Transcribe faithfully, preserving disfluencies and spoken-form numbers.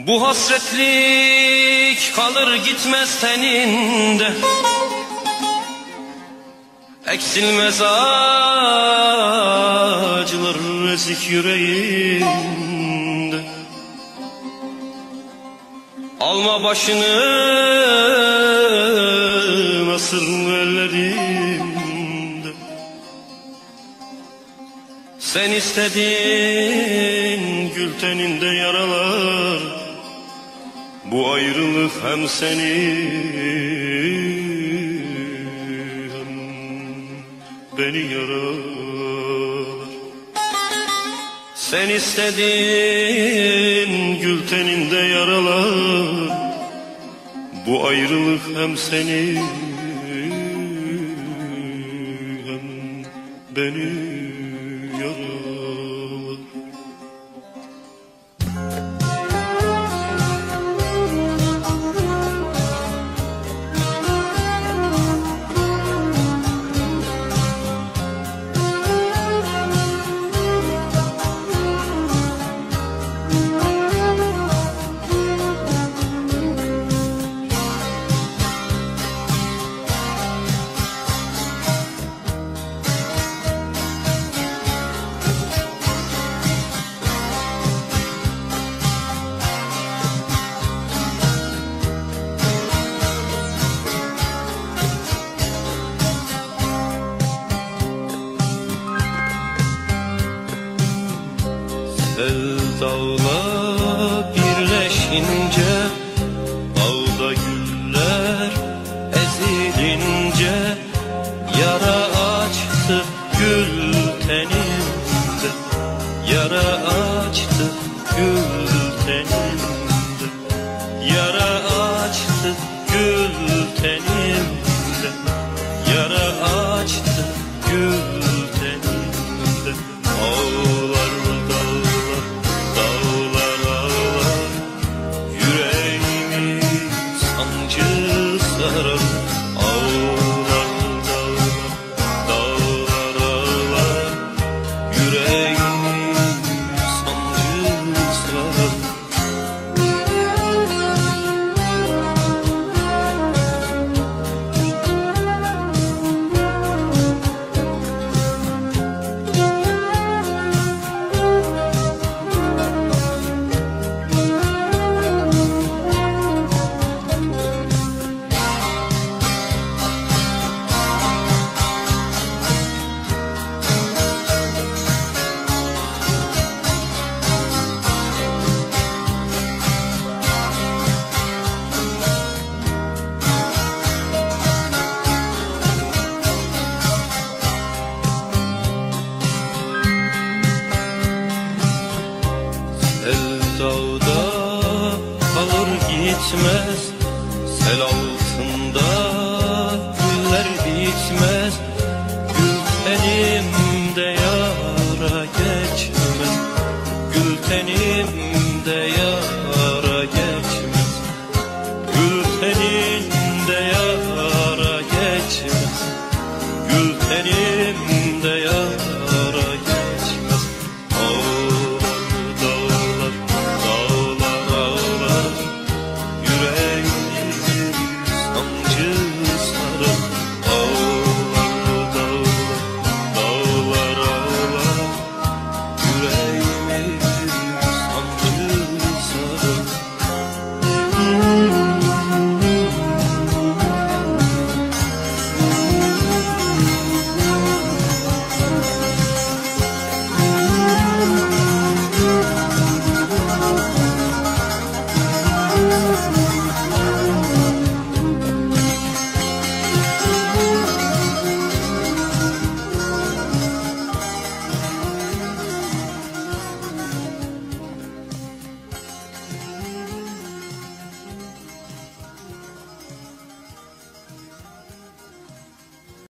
Bu hasretlik kalır gitmez teninde, eksilmez acılar ezik yüreğinde. Alma başını nasır ellerimde, sen istedin gül teninde yaralar. Bu ayrılık hem seni hem beni yaralar. Sen istedin gül teninde yaralar. Bu ayrılık hem seni hem beni yaralar. Sevdayla birleşince, dağda güller ezilince, yara açtı gül tenimde, yara açtı gül tenimde, yara açtı gül tenimde, yara açtı gül tenimde. Ağlar dağda kalır gitmez, sel altında güller bitmez. Gül tenimde yara geçmez, gül tenimde yara geçmez, gül tenimde yara geçmez, gül tenimde yara geçmez. Yüreğim